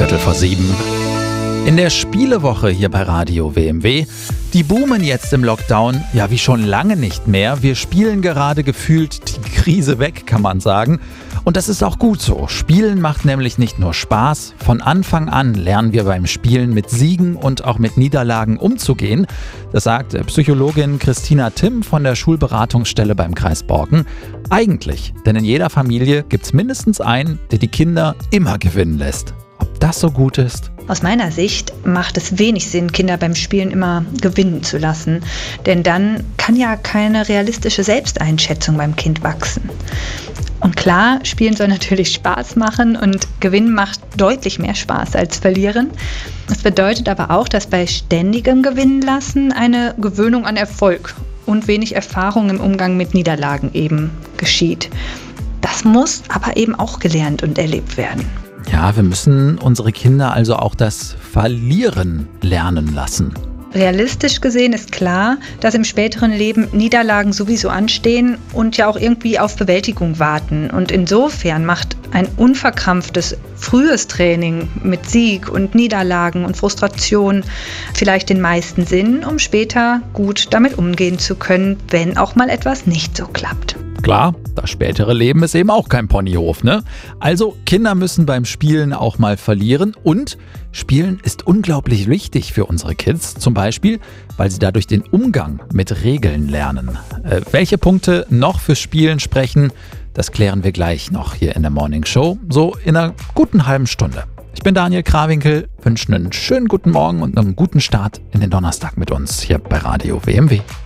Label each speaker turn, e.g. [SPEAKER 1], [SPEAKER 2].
[SPEAKER 1] 6:15. In der Spielewoche hier bei Radio WMW. Die boomen jetzt im Lockdown, ja wie schon lange nicht mehr. Wir spielen gerade gefühlt die Krise weg, kann man sagen. Und das ist auch gut so. Spielen macht nämlich nicht nur Spaß. Von Anfang an lernen wir beim Spielen mit Siegen und auch mit Niederlagen umzugehen. Das sagt Psychologin Christina Timm von der Schulberatungsstelle beim Kreis Borken. Eigentlich, denn in jeder Familie gibt es mindestens einen, der die Kinder immer gewinnen lässt. Ob das so gut ist?
[SPEAKER 2] Aus meiner Sicht macht es wenig Sinn, Kinder beim Spielen immer gewinnen zu lassen. Denn dann kann ja keine realistische Selbsteinschätzung beim Kind wachsen. Und klar, Spielen soll natürlich Spaß machen und Gewinnen macht deutlich mehr Spaß als Verlieren. Das bedeutet aber auch, dass bei ständigem Gewinnen lassen eine Gewöhnung an Erfolg und wenig Erfahrung im Umgang mit Niederlagen eben geschieht. Das muss aber eben auch gelernt und erlebt werden.
[SPEAKER 1] Ja, wir müssen unsere Kinder also auch das Verlieren lernen lassen.
[SPEAKER 2] Realistisch gesehen ist klar, dass im späteren Leben Niederlagen sowieso anstehen und ja auch irgendwie auf Bewältigung warten. Und insofern macht ein unverkrampftes, frühes Training mit Sieg und Niederlagen und Frustration vielleicht den meisten Sinn, um später gut damit umgehen zu können, wenn auch mal etwas nicht so klappt.
[SPEAKER 1] Klar, das spätere Leben ist eben auch kein Ponyhof, ne? Also Kinder müssen beim Spielen auch mal verlieren und Spielen ist unglaublich wichtig für unsere Kids, zum Beispiel, weil sie dadurch den Umgang mit Regeln lernen. Welche Punkte noch fürs Spielen sprechen, das klären wir gleich noch hier in der Morning Show, so in einer guten halben Stunde. Ich bin Daniel Krawinkel, wünsche einen schönen guten Morgen und einen guten Start in den Donnerstag mit uns hier bei Radio WMW.